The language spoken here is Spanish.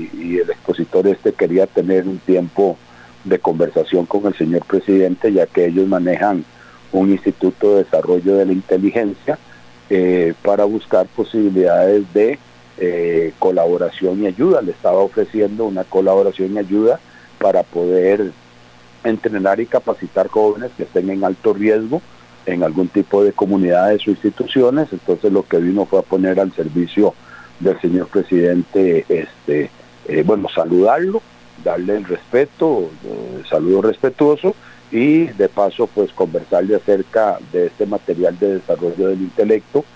y el expositor quería tener un tiempo de conversación con el señor presidente, ya que ellos manejan un instituto de desarrollo de la inteligencia para buscar posibilidades de colaboración y ayuda. Le estaba ofreciendo una colaboración y ayuda para poder entrenar y capacitar jóvenes que estén en alto riesgo en algún tipo de comunidades o instituciones. Entonces lo que vino fue a poner al servicio del señor presidente, saludarlo, darle el respeto, saludo respetuoso, y de paso pues conversarle acerca de este material de desarrollo del intelecto